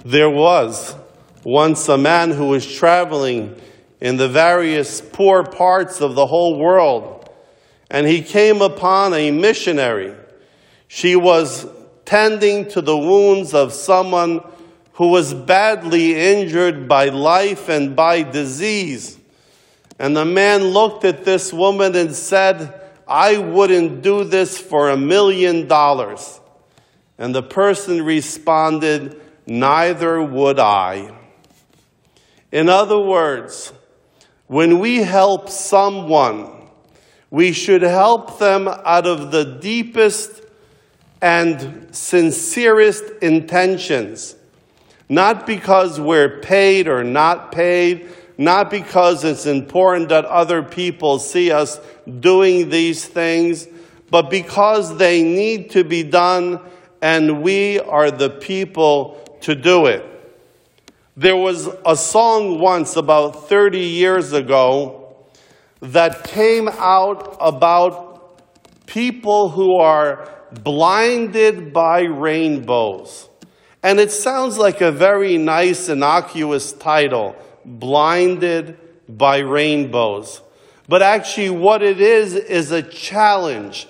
There was once a man who was traveling in the various poor parts of the whole world, and he came upon a missionary. She was tending to the wounds of someone who was badly injured by life and by disease. And the man looked at this woman and said, "I wouldn't do this for $1 million. And the person responded, "Neither would I." In other words, when we help someone, we should help them out of the deepest and sincerest intentions. Not because we're paid or not paid, not because it's important that other people see us doing these things, but because they need to be done and we are the people to do it. There was a song once about 30 years ago that came out about people who are blinded by rainbows. And it sounds like a very nice, innocuous title, Blinded by Rainbows. But actually what it is a challenge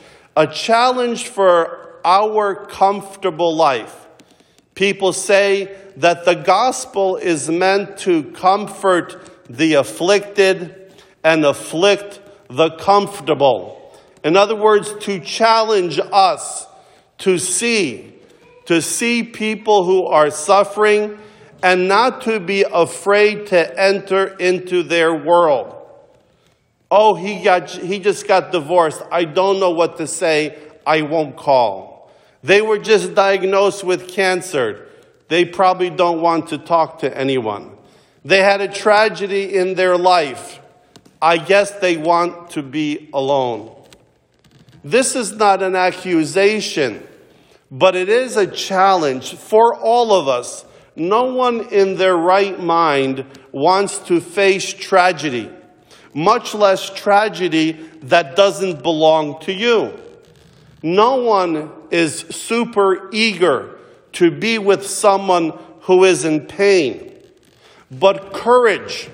for our comfortable life. People say that the gospel is meant to comfort the afflicted and afflict the comfortable. In other words, to challenge us to see people who are suffering and not to be afraid to enter into their world. Oh, he just got divorced. I don't know what to say. I won't call. They were just diagnosed with cancer. They probably don't want to talk to anyone. They had a tragedy in their life. I guess they want to be alone. This is not an accusation, but it is a challenge for all of us. No one in their right mind wants to face tragedy, much less tragedy that doesn't belong to you. No one is super eager to be with someone who is in pain. But courage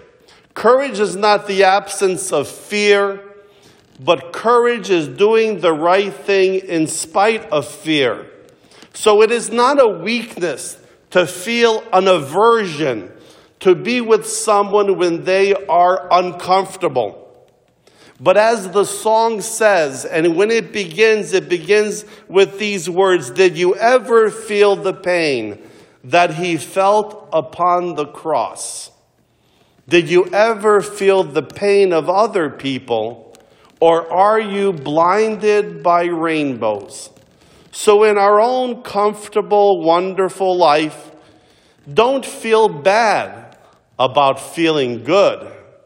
is not the absence of fear, but courage is doing the right thing in spite of fear. So it is not a weakness to feel an aversion to be with someone when they are uncomfortable. But as the song says, and when it begins with these words, "Did you ever feel the pain that he felt upon the cross?" Did you ever feel the pain of other people, or are you blinded by rainbows? So in our own comfortable, wonderful life, don't feel bad about feeling good.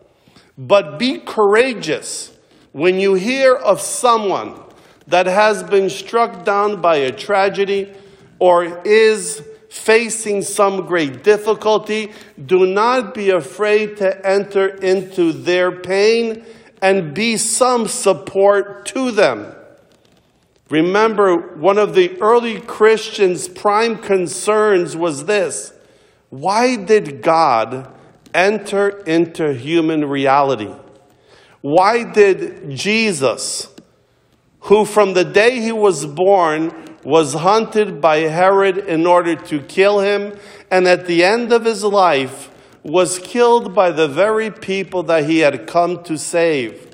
But be courageous when you hear of someone that has been struck down by a tragedy or is facing some great difficulty. Do not be afraid to enter into their pain and be some support to them. Remember, one of the early Christians' prime concerns was this: why did God enter into human reality? Why did Jesus, who from the day he was born was hunted by Herod in order to kill him, and at the end of his life was killed by the very people that he had come to save?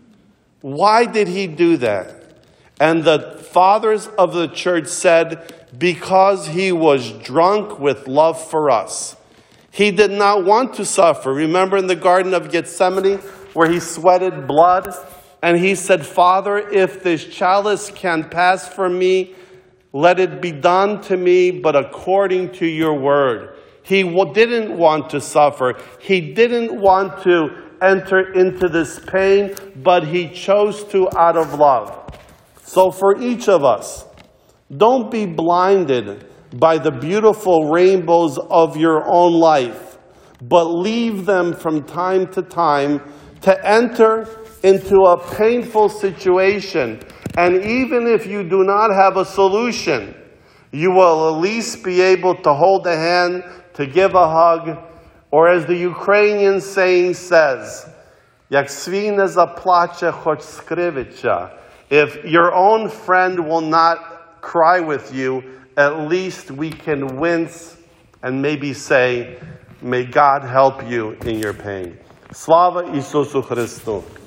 Why did he do that? And the fathers of the church said, because he was drunk with love for us. He did not want to suffer. Remember in the Garden of Gethsemane where he sweated blood? And he said, Father, if this chalice can pass from me, let it be done to me, but according to your word. He didn't want to suffer. He didn't want to enter into this pain, but he chose to out of love. So for each of us, don't be blinded by the beautiful rainbows of your own life, but leave them from time to time to enter into a painful situation. And even if you do not have a solution, You will at least be able to hold a hand, to give a hug, or as the Ukrainian saying says, "Jak swine zaplacze, choć skrywicha." If your own friend will not cry with you, at least we can wince and maybe say, "May God help you in your pain." Slava Isusu Christu.